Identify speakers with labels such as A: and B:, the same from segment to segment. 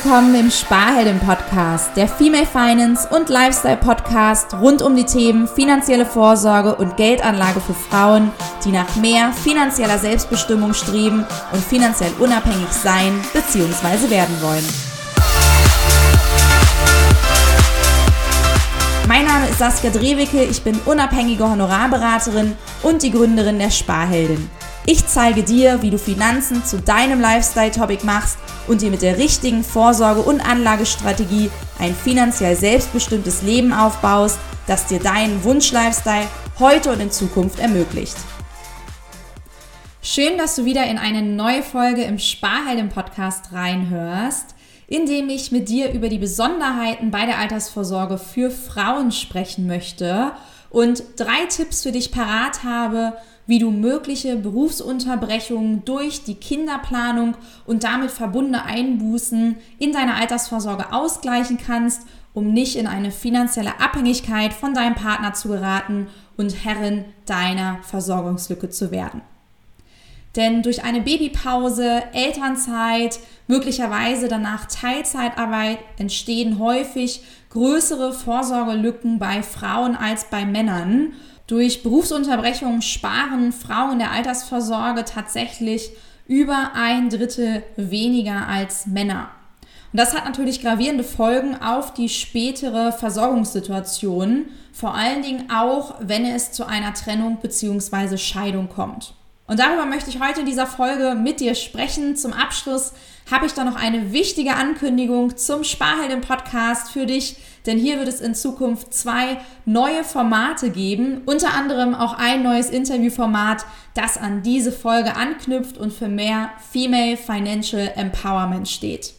A: willkommen im Sparhelden-Podcast, der Female Finance und Lifestyle-Podcast rund um die Themen finanzielle Vorsorge und Geldanlage für Frauen, die nach mehr finanzieller Selbstbestimmung streben und finanziell unabhängig sein bzw. werden wollen. Mein Name ist Saskia Drewicke, ich bin unabhängige Honorarberaterin und die Gründerin der Sparheldin. Ich zeige dir, wie du Finanzen zu deinem Lifestyle-Topic machst und dir mit der richtigen Vorsorge- und Anlagestrategie ein finanziell selbstbestimmtes Leben aufbaust, das dir deinen Wunsch-Lifestyle heute und in Zukunft ermöglicht. Schön, dass du wieder in eine neue Folge im Sparhelden-Podcast reinhörst, in dem ich mit dir über die Besonderheiten bei der Altersvorsorge für Frauen sprechen möchte und 3 Tipps für dich parat habe, wie du mögliche Berufsunterbrechungen durch die Kinderplanung und damit verbundene Einbußen in deiner Altersvorsorge ausgleichen kannst, um nicht in eine finanzielle Abhängigkeit von deinem Partner zu geraten und Herrin deiner Versorgungslücke zu werden. Denn durch eine Babypause, Elternzeit, möglicherweise danach Teilzeitarbeit entstehen häufig größere Vorsorgelücken bei Frauen als bei Männern. Durch Berufsunterbrechungen sparen Frauen in der Altersvorsorge tatsächlich über 1/3 weniger als Männer. Und das hat natürlich gravierende Folgen auf die spätere Versorgungssituation, vor allen Dingen auch, wenn es zu einer Trennung bzw. Scheidung kommt. Und darüber möchte ich heute in dieser Folge mit dir sprechen. Zum Abschluss habe ich da noch eine wichtige Ankündigung zum Sparhelden-Podcast für dich, denn hier wird es in Zukunft 2 neue Formate geben, unter anderem auch ein neues Interviewformat, das an diese Folge anknüpft und für mehr Female Financial Empowerment steht.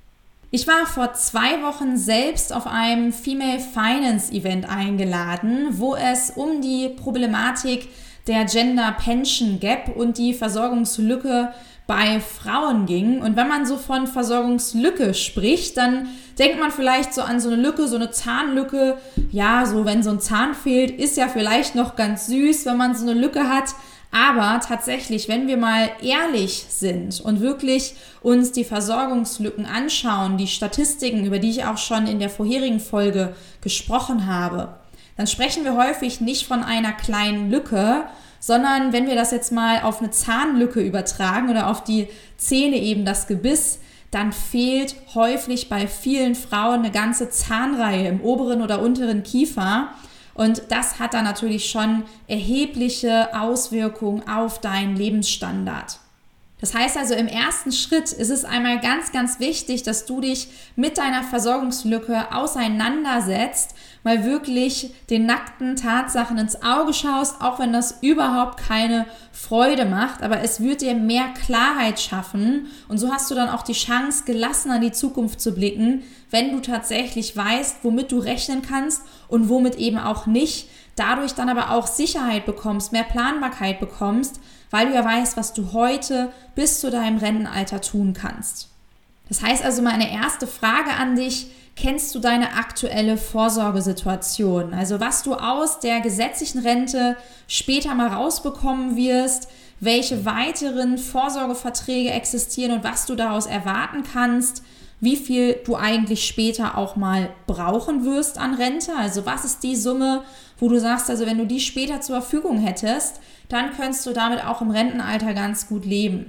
A: Ich war vor 2 Wochen selbst auf einem Female Finance Event eingeladen, wo es um die Problematik der Gender Pension Gap und die Versorgungslücke bei Frauen ging. Und wenn man so von Versorgungslücke spricht, dann denkt man vielleicht so an so eine Lücke, so eine Zahnlücke. Ja, so wenn so ein Zahn fehlt, ist ja vielleicht noch ganz süß, wenn man so eine Lücke hat. Aber tatsächlich, wenn wir mal ehrlich sind und wirklich uns die Versorgungslücken anschauen, die Statistiken, über die ich auch schon in der vorherigen Folge gesprochen habe, dann sprechen wir häufig nicht von einer kleinen Lücke, sondern wenn wir das jetzt mal auf eine Zahnlücke übertragen oder auf die Zähne eben das Gebiss, dann fehlt häufig bei vielen Frauen eine ganze Zahnreihe im oberen oder unteren Kiefer. Und das hat dann natürlich schon erhebliche Auswirkungen auf deinen Lebensstandard. Das heißt also, im ersten Schritt ist es einmal ganz, ganz wichtig, dass du dich mit deiner Versorgungslücke auseinandersetzt, mal wirklich den nackten Tatsachen ins Auge schaust, auch wenn das überhaupt keine Freude macht, aber es wird dir mehr Klarheit schaffen und so hast du dann auch die Chance, gelassen an die Zukunft zu blicken, wenn du tatsächlich weißt, womit du rechnen kannst und womit eben auch nicht, dadurch dann aber auch Sicherheit bekommst, mehr Planbarkeit bekommst, weil du ja weißt, was du heute bis zu deinem Rentenalter tun kannst. Das heißt also, meine erste Frage an dich: Kennst du deine aktuelle Vorsorgesituation? Also was du aus der gesetzlichen Rente später mal rausbekommen wirst, welche weiteren Vorsorgeverträge existieren und was du daraus erwarten kannst, wie viel du eigentlich später auch mal brauchen wirst an Rente. Also was ist die Summe, wo du sagst, also wenn du die später zur Verfügung hättest, dann könntest du damit auch im Rentenalter ganz gut leben.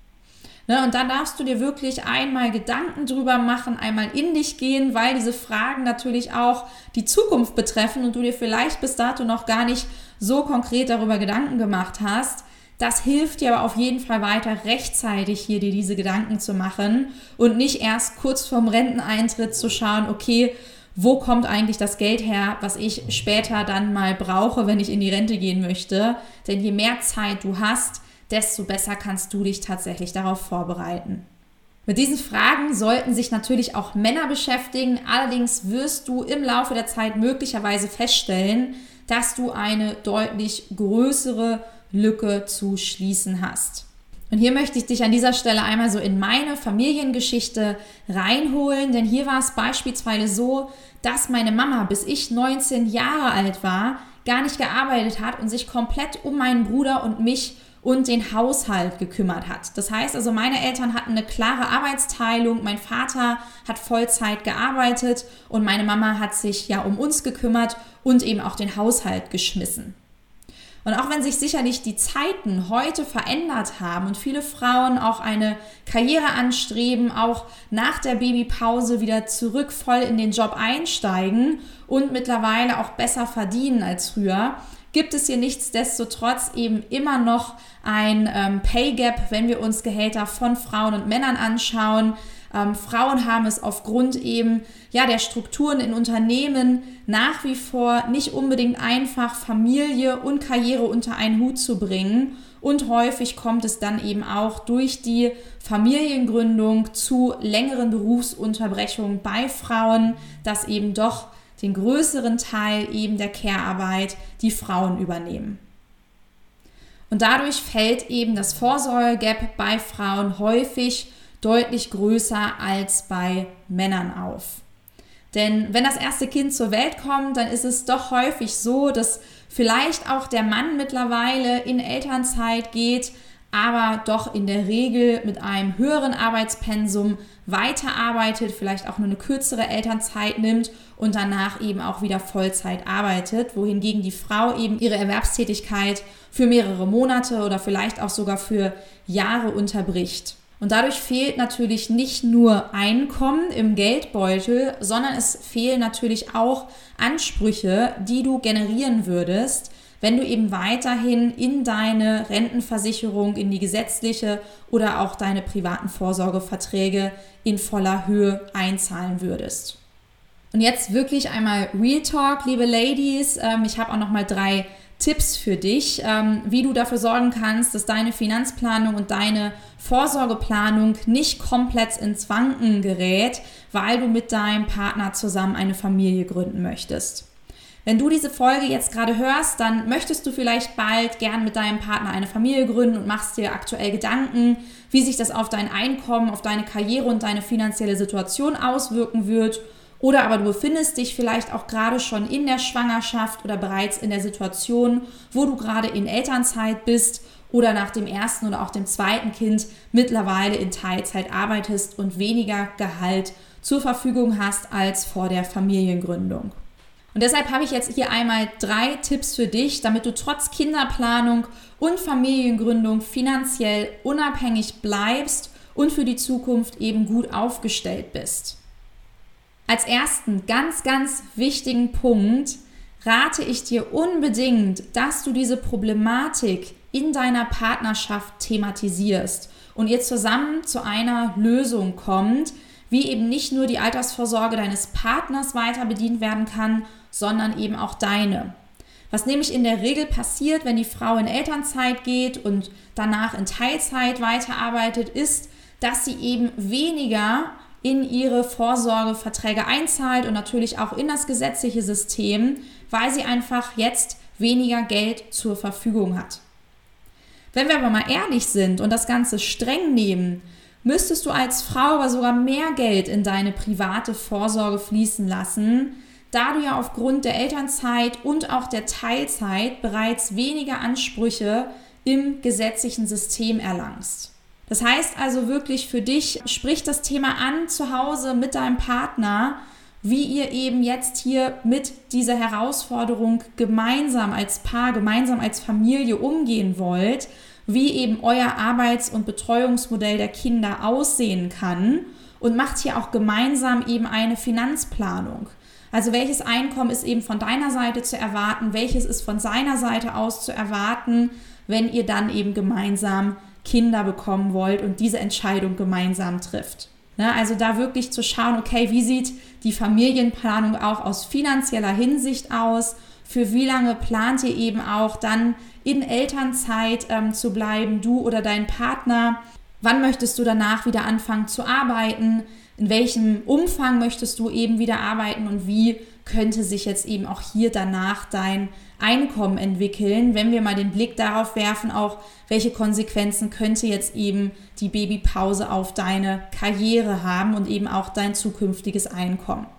A: Und dann darfst du dir wirklich einmal Gedanken drüber machen, einmal in dich gehen, weil diese Fragen natürlich auch die Zukunft betreffen und du dir vielleicht bis dato noch gar nicht so konkret darüber Gedanken gemacht hast. Das hilft dir aber auf jeden Fall weiter, rechtzeitig hier dir diese Gedanken zu machen und nicht erst kurz vorm Renteneintritt zu schauen, okay, wo kommt eigentlich das Geld her, was ich später dann mal brauche, wenn ich in die Rente gehen möchte. Denn je mehr Zeit du hast, desto besser kannst du dich tatsächlich darauf vorbereiten. Mit diesen Fragen sollten sich natürlich auch Männer beschäftigen, allerdings wirst du im Laufe der Zeit möglicherweise feststellen, dass du eine deutlich größere Lücke zu schließen hast. Und hier möchte ich dich an dieser Stelle einmal so in meine Familiengeschichte reinholen, denn hier war es beispielsweise so, dass meine Mama, bis ich 19 Jahre alt war, gar nicht gearbeitet hat und sich komplett um meinen Bruder und mich und den Haushalt gekümmert hat. Das heißt also, meine Eltern hatten eine klare Arbeitsteilung. Mein Vater hat Vollzeit gearbeitet und meine Mama hat sich ja um uns gekümmert und eben auch den Haushalt geschmissen. Und auch wenn sich sicherlich die Zeiten heute verändert haben und viele Frauen auch eine Karriere anstreben, auch nach der Babypause wieder zurück voll in den Job einsteigen und mittlerweile auch besser verdienen als früher, gibt es hier nichtsdestotrotz eben immer noch ein Pay Gap, wenn wir uns Gehälter von Frauen und Männern anschauen. Frauen haben es aufgrund eben der Strukturen in Unternehmen nach wie vor nicht unbedingt einfach, Familie und Karriere unter einen Hut zu bringen. Und häufig kommt es dann eben auch durch die Familiengründung zu längeren Berufsunterbrechungen bei Frauen, dass eben doch den größeren Teil eben der Care-Arbeit die Frauen übernehmen. Und dadurch fällt eben das Vorsorge-Gap bei Frauen häufig deutlich größer als bei Männern auf. Denn wenn das erste Kind zur Welt kommt, dann ist es doch häufig so, dass vielleicht auch der Mann mittlerweile in Elternzeit geht, aber doch in der Regel mit einem höheren Arbeitspensum weiterarbeitet, vielleicht auch nur eine kürzere Elternzeit nimmt und danach eben auch wieder Vollzeit arbeitet, wohingegen die Frau eben ihre Erwerbstätigkeit für mehrere Monate oder vielleicht auch sogar für Jahre unterbricht. Und dadurch fehlt natürlich nicht nur Einkommen im Geldbeutel, sondern es fehlen natürlich auch Ansprüche, die du generieren würdest, wenn du eben weiterhin in deine Rentenversicherung, in die gesetzliche oder auch deine privaten Vorsorgeverträge in voller Höhe einzahlen würdest. Und jetzt wirklich einmal Real Talk, liebe Ladies. Ich habe auch nochmal 3 Tipps für dich, wie du dafür sorgen kannst, dass deine Finanzplanung und deine Vorsorgeplanung nicht komplett ins Wanken gerät, weil du mit deinem Partner zusammen eine Familie gründen möchtest. Wenn du diese Folge jetzt gerade hörst, dann möchtest du vielleicht bald gern mit deinem Partner eine Familie gründen und machst dir aktuell Gedanken, wie sich das auf dein Einkommen, auf deine Karriere und deine finanzielle Situation auswirken wird. Oder aber du befindest dich vielleicht auch gerade schon in der Schwangerschaft oder bereits in der Situation, wo du gerade in Elternzeit bist oder nach dem ersten oder auch dem zweiten Kind mittlerweile in Teilzeit arbeitest und weniger Gehalt zur Verfügung hast als vor der Familiengründung. Und deshalb habe ich jetzt hier einmal 3 Tipps für dich, damit du trotz Kinderplanung und Familiengründung finanziell unabhängig bleibst und für die Zukunft eben gut aufgestellt bist. Als ersten ganz, ganz wichtigen Punkt rate ich dir unbedingt, dass du diese Problematik in deiner Partnerschaft thematisierst und ihr zusammen zu einer Lösung kommt, wie eben nicht nur die Altersvorsorge deines Partners weiter bedient werden kann, sondern eben auch deine. Was nämlich in der Regel passiert, wenn die Frau in Elternzeit geht und danach in Teilzeit weiterarbeitet, ist, dass sie eben weniger in ihre Vorsorgeverträge einzahlt und natürlich auch in das gesetzliche System, weil sie einfach jetzt weniger Geld zur Verfügung hat. Wenn wir aber mal ehrlich sind und das Ganze streng nehmen, müsstest du als Frau aber sogar mehr Geld in deine private Vorsorge fließen lassen, da du ja aufgrund der Elternzeit und auch der Teilzeit bereits weniger Ansprüche im gesetzlichen System erlangst. Das heißt also wirklich für dich, sprich das Thema an zu Hause mit deinem Partner, wie ihr eben jetzt hier mit dieser Herausforderung gemeinsam als Paar, gemeinsam als Familie umgehen wollt, wie eben euer Arbeits- und Betreuungsmodell der Kinder aussehen kann und macht hier auch gemeinsam eben eine Finanzplanung. Also welches Einkommen ist eben von deiner Seite zu erwarten, welches ist von seiner Seite aus zu erwarten, wenn ihr dann eben gemeinsam Kinder bekommen wollt und diese Entscheidung gemeinsam trifft. Also da wirklich zu schauen, okay, wie sieht die Familienplanung auch aus finanzieller Hinsicht aus? Für wie lange plant ihr eben auch dann in Elternzeit zu bleiben, du oder dein Partner? Wann möchtest du danach wieder anfangen zu arbeiten? In welchem Umfang möchtest du eben wieder arbeiten und wie könnte sich jetzt eben auch hier danach dein Einkommen entwickeln, wenn wir mal den Blick darauf werfen, auch welche Konsequenzen könnte jetzt eben die Babypause auf deine Karriere haben und eben auch dein zukünftiges Einkommen.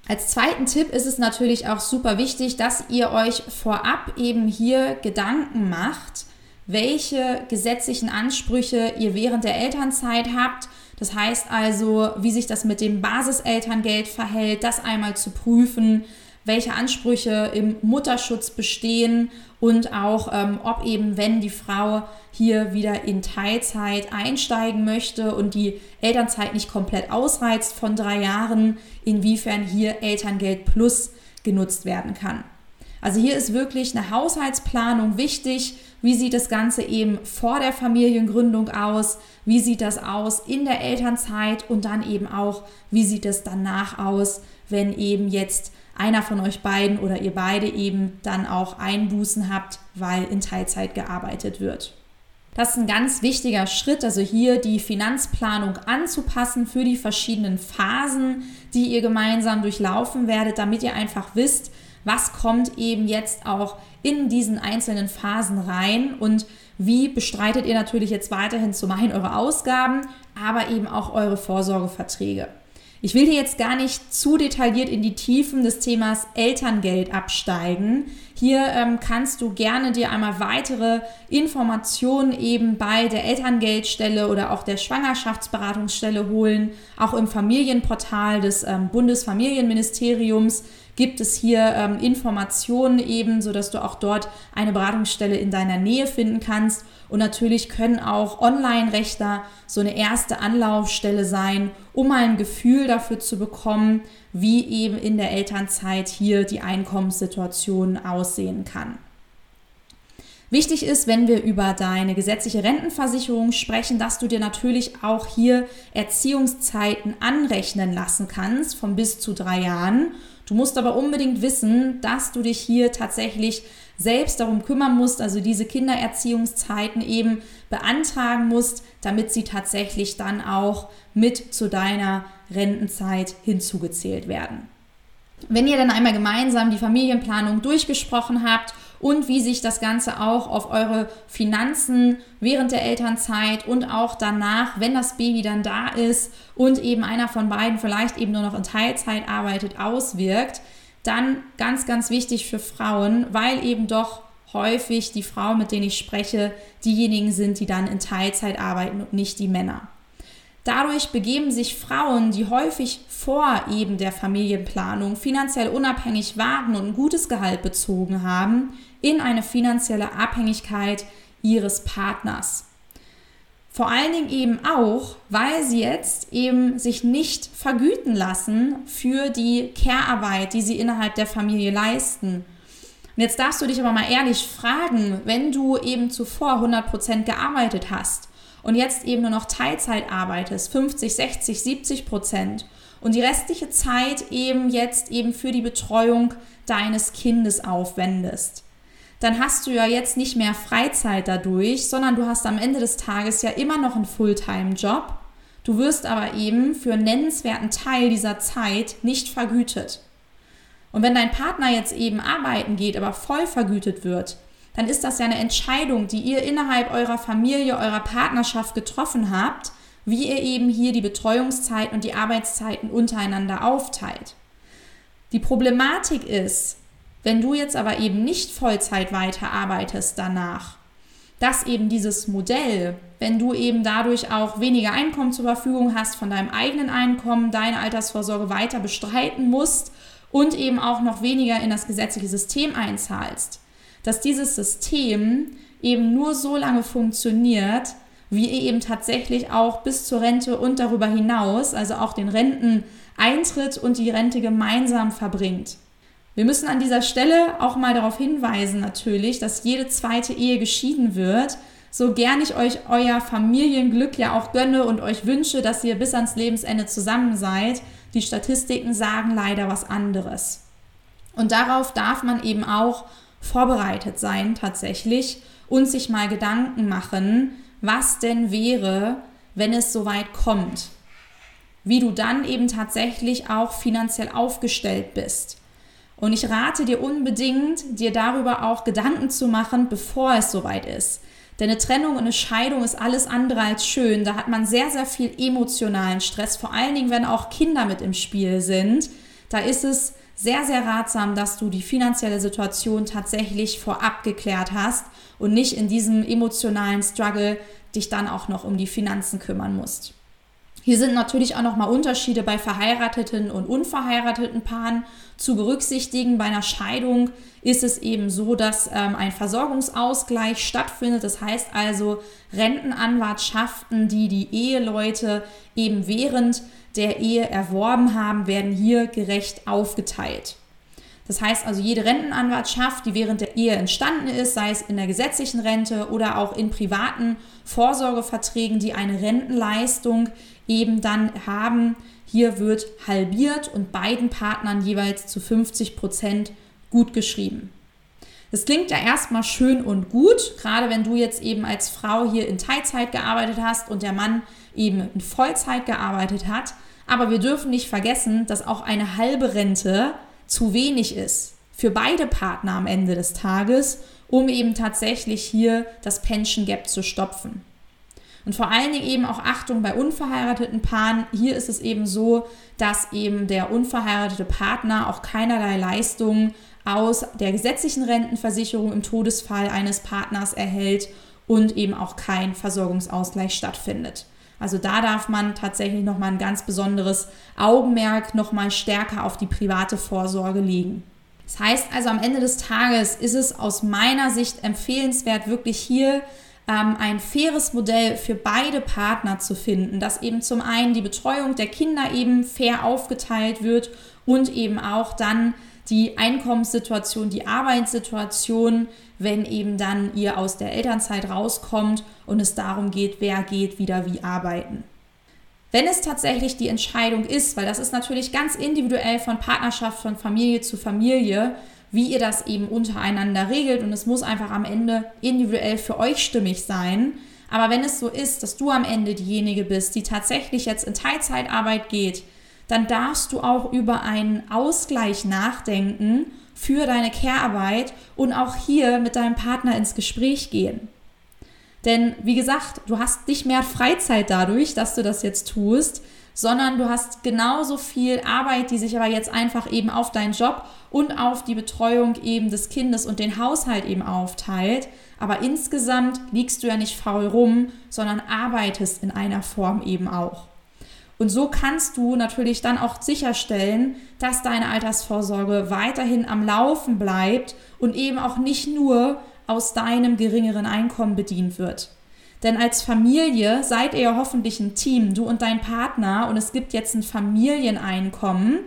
A: Als zweiten Tipp ist es natürlich auch super wichtig, dass ihr euch vorab eben hier Gedanken macht, welche gesetzlichen Ansprüche ihr während der Elternzeit habt. Das heißt also, wie sich das mit dem Basiselterngeld verhält, das einmal zu prüfen, welche Ansprüche im Mutterschutz bestehen und auch, ob eben, wenn die Frau hier wieder in Teilzeit einsteigen möchte und die Elternzeit nicht komplett ausreizt von 3 Jahren, inwiefern hier Elterngeld Plus genutzt werden kann. Also hier ist wirklich eine Haushaltsplanung wichtig. Wie sieht das Ganze eben vor der Familiengründung aus? Wie sieht das aus in der Elternzeit? Und dann eben auch, wie sieht es danach aus, wenn eben jetzt einer von euch beiden oder ihr beide eben dann auch Einbußen habt, weil in Teilzeit gearbeitet wird. Das ist ein ganz wichtiger Schritt, also hier die Finanzplanung anzupassen für die verschiedenen Phasen, die ihr gemeinsam durchlaufen werdet, damit ihr einfach wisst, was kommt eben jetzt auch in diesen einzelnen Phasen rein und wie bestreitet ihr natürlich jetzt weiterhin zum einen eure Ausgaben, aber eben auch eure Vorsorgeverträge. Ich will hier jetzt gar nicht zu detailliert in die Tiefen des Themas Elterngeld absteigen. Hier kannst du gerne dir einmal weitere Informationen eben bei der Elterngeldstelle oder auch der Schwangerschaftsberatungsstelle holen. Auch im Familienportal des Bundesfamilienministeriums gibt es hier Informationen eben, sodass du auch dort eine Beratungsstelle in deiner Nähe finden kannst. Und natürlich können auch Online-Rechter so eine erste Anlaufstelle sein, um mal ein Gefühl dafür zu bekommen, wie eben in der Elternzeit hier die Einkommenssituation aussehen kann. Wichtig ist, wenn wir über deine gesetzliche Rentenversicherung sprechen, dass du dir natürlich auch hier Erziehungszeiten anrechnen lassen kannst von bis zu 3 Jahren. Du musst aber unbedingt wissen, dass du dich hier tatsächlich selbst darum kümmern musst, also diese Kindererziehungszeiten eben beantragen musst, damit sie tatsächlich dann auch mit zu deiner Rentenzeit hinzugezählt werden. Wenn ihr dann einmal gemeinsam die Familienplanung durchgesprochen habt und wie sich das Ganze auch auf eure Finanzen während der Elternzeit und auch danach, wenn das Baby dann da ist und eben einer von beiden vielleicht eben nur noch in Teilzeit arbeitet, auswirkt, dann ganz, ganz wichtig für Frauen, weil eben doch häufig die Frauen, mit denen ich spreche, diejenigen sind, die dann in Teilzeit arbeiten und nicht die Männer. Dadurch begeben sich Frauen, die häufig vor eben der Familienplanung finanziell unabhängig waren und ein gutes Gehalt bezogen haben, in eine finanzielle Abhängigkeit ihres Partners. Vor allen Dingen eben auch, weil sie jetzt eben sich nicht vergüten lassen für die Care-Arbeit, die sie innerhalb der Familie leisten. Und jetzt darfst du dich aber mal ehrlich fragen, wenn du eben zuvor 100% gearbeitet hast und jetzt eben nur noch Teilzeit arbeitest, 50, 60, 70% und die restliche Zeit eben jetzt eben für die Betreuung deines Kindes aufwendest, dann hast du ja jetzt nicht mehr Freizeit dadurch, sondern du hast am Ende des Tages ja immer noch einen Fulltime-Job. Du wirst aber eben für einen nennenswerten Teil dieser Zeit nicht vergütet. Und wenn dein Partner jetzt eben arbeiten geht, aber voll vergütet wird, dann ist das ja eine Entscheidung, die ihr innerhalb eurer Familie, eurer Partnerschaft getroffen habt, wie ihr eben hier die Betreuungszeit und die Arbeitszeiten untereinander aufteilt. Die Problematik ist, wenn du jetzt aber eben nicht Vollzeit weiterarbeitest danach, dass eben dieses Modell, wenn du eben dadurch auch weniger Einkommen zur Verfügung hast von deinem eigenen Einkommen, deine Altersvorsorge weiter bestreiten musst und eben auch noch weniger in das gesetzliche System einzahlst, dass dieses System eben nur so lange funktioniert, wie ihr eben tatsächlich auch bis zur Rente und darüber hinaus, also auch den Renteneintritt und die Rente gemeinsam verbringt. Wir müssen an dieser Stelle auch mal darauf hinweisen natürlich, dass jede zweite Ehe geschieden wird, so gern ich euch euer Familienglück ja auch gönne und euch wünsche, dass ihr bis ans Lebensende zusammen seid. Die Statistiken sagen leider was anderes. Und darauf darf man eben auch vorbereitet sein tatsächlich und sich mal Gedanken machen, was denn wäre, wenn es soweit kommt. Wie du dann eben tatsächlich auch finanziell aufgestellt bist. Und ich rate dir unbedingt, dir darüber auch Gedanken zu machen, bevor es soweit ist. Denn eine Trennung und eine Scheidung ist alles andere als schön. Da hat man sehr, sehr viel emotionalen Stress, vor allen Dingen, wenn auch Kinder mit im Spiel sind. Da ist es sehr, sehr ratsam, dass du die finanzielle Situation tatsächlich vorab geklärt hast und nicht in diesem emotionalen Struggle dich dann auch noch um die Finanzen kümmern musst. Hier sind natürlich auch nochmal Unterschiede bei verheirateten und unverheirateten Paaren zu berücksichtigen. Bei einer Scheidung ist es eben so, dass ein Versorgungsausgleich stattfindet. Das heißt also Rentenanwartschaften, die die Eheleute eben während der Ehe erworben haben, werden hier gerecht aufgeteilt. Das heißt also, jede Rentenanwartschaft, die während der Ehe entstanden ist, sei es in der gesetzlichen Rente oder auch in privaten Vorsorgeverträgen, die eine Rentenleistung eben dann haben, hier wird halbiert und beiden Partnern jeweils zu 50% gutgeschrieben. Das klingt ja erstmal schön und gut, gerade wenn du jetzt eben als Frau hier in Teilzeit gearbeitet hast und der Mann eben in Vollzeit gearbeitet hat. Aber wir dürfen nicht vergessen, dass auch eine halbe Rente zu wenig ist für beide Partner am Ende des Tages, um eben tatsächlich hier das Pension Gap zu stopfen. Und vor allen Dingen eben auch Achtung bei unverheirateten Paaren. Hier ist es eben so, dass eben der unverheiratete Partner auch keinerlei Leistungen aus der gesetzlichen Rentenversicherung im Todesfall eines Partners erhält und eben auch kein Versorgungsausgleich stattfindet. Also da darf man tatsächlich nochmal ein ganz besonderes Augenmerk nochmal stärker auf die private Vorsorge legen. Das heißt also, am Ende des Tages ist es aus meiner Sicht empfehlenswert, wirklich hier ein faires Modell für beide Partner zu finden, dass eben zum einen die Betreuung der Kinder eben fair aufgeteilt wird und eben auch dann die Einkommenssituation, die Arbeitssituation, wenn eben dann ihr aus der Elternzeit rauskommt und es darum geht, wer geht wieder wie arbeiten. Wenn es tatsächlich die Entscheidung ist, weil das ist natürlich ganz individuell von Partnerschaft, von Familie zu Familie, wie ihr das eben untereinander regelt und es muss einfach am Ende individuell für euch stimmig sein. Aber wenn es so ist, dass du am Ende diejenige bist, die tatsächlich jetzt in Teilzeitarbeit geht, dann darfst du auch über einen Ausgleich nachdenken für deine Care-Arbeit und auch hier mit deinem Partner ins Gespräch gehen. Denn wie gesagt, du hast nicht mehr Freizeit dadurch, dass du das jetzt tust, sondern du hast genauso viel Arbeit, die sich aber jetzt einfach eben auf deinen Job und auf die Betreuung eben des Kindes und den Haushalt eben aufteilt. Aber insgesamt liegst du ja nicht faul rum, sondern arbeitest in einer Form eben auch. Und so kannst du natürlich dann auch sicherstellen, dass deine Altersvorsorge weiterhin am Laufen bleibt und eben auch nicht nur aus deinem geringeren Einkommen bedient wird. Denn als Familie seid ihr ja hoffentlich ein Team, du und dein Partner, und es gibt jetzt ein Familieneinkommen,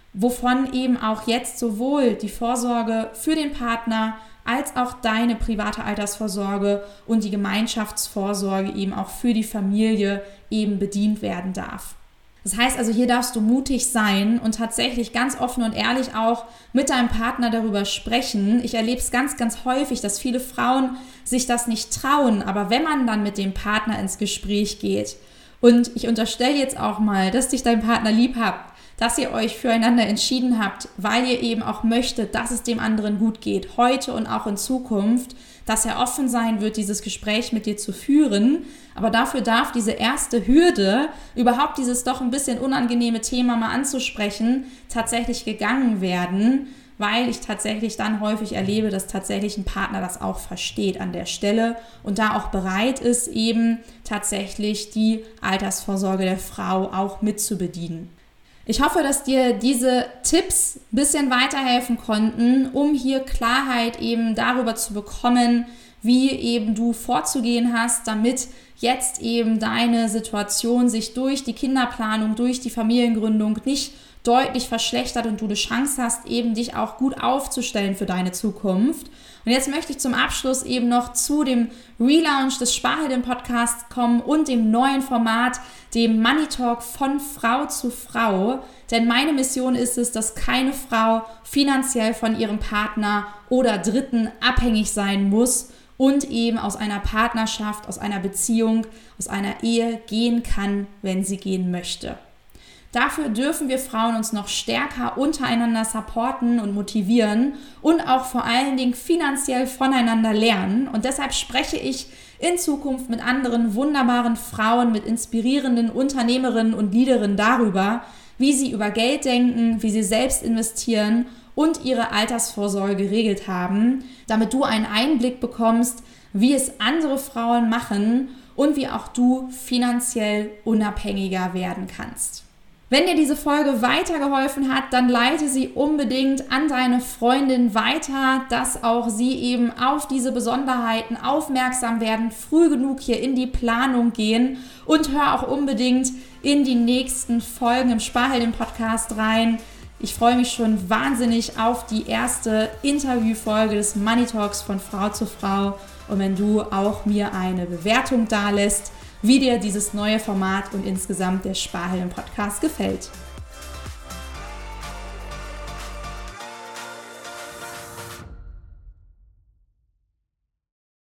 A: wovon eben auch jetzt sowohl die Vorsorge für den Partner als auch deine private Altersvorsorge und die Gemeinschaftsvorsorge eben auch für die Familie eben bedient werden darf. Das heißt also, hier darfst du mutig sein und tatsächlich ganz offen und ehrlich auch mit deinem Partner darüber sprechen. Ich erlebe es ganz, ganz häufig, dass viele Frauen sich das nicht trauen, aber wenn man dann mit dem Partner ins Gespräch geht und ich unterstelle jetzt auch mal, dass dich dein Partner lieb habt, dass ihr euch füreinander entschieden habt, weil ihr eben auch möchtet, dass es dem anderen gut geht, heute und auch in Zukunft, dass er offen sein wird, dieses Gespräch mit dir zu führen. Aber dafür darf diese erste Hürde, überhaupt dieses doch ein bisschen unangenehme Thema mal anzusprechen, tatsächlich gegangen werden, weil ich tatsächlich dann häufig erlebe, dass tatsächlich ein Partner das auch versteht an der Stelle und da auch bereit ist, eben tatsächlich die Altersvorsorge der Frau auch mitzubedienen. Ich hoffe, dass dir diese Tipps ein bisschen weiterhelfen konnten, um hier Klarheit eben darüber zu bekommen, wie eben du vorzugehen hast, damit jetzt eben deine Situation sich durch die Kinderplanung, durch die Familiengründung nicht deutlich verschlechtert und du eine Chance hast, eben dich auch gut aufzustellen für deine Zukunft. Und jetzt möchte ich zum Abschluss eben noch zu dem Relaunch des Sparheldin-Podcasts kommen und dem neuen Format, dem Money Talk von Frau zu Frau. Denn meine Mission ist es, dass keine Frau finanziell von ihrem Partner oder Dritten abhängig sein muss und eben aus einer Partnerschaft, aus einer Beziehung, aus einer Ehe gehen kann, wenn sie gehen möchte. Dafür dürfen wir Frauen uns noch stärker untereinander supporten und motivieren und auch vor allen Dingen finanziell voneinander lernen. Und deshalb spreche ich in Zukunft mit anderen wunderbaren Frauen, mit inspirierenden Unternehmerinnen und Leaderinnen darüber, wie sie über Geld denken, wie sie selbst investieren und ihre Altersvorsorge geregelt haben, damit du einen Einblick bekommst, wie es andere Frauen machen und wie auch du finanziell unabhängiger werden kannst. Wenn dir diese Folge weitergeholfen hat, dann leite sie unbedingt an deine Freundin weiter, dass auch sie eben auf diese Besonderheiten aufmerksam werden, früh genug hier in die Planung gehen und hör auch unbedingt in die nächsten Folgen im Sparheldin-Podcast rein. Ich freue mich schon wahnsinnig auf die erste Interviewfolge des Money Talks von Frau zu Frau und wenn du auch mir eine Bewertung dalässt, wie dir dieses neue Format und insgesamt der Sparheldin-Podcast gefällt.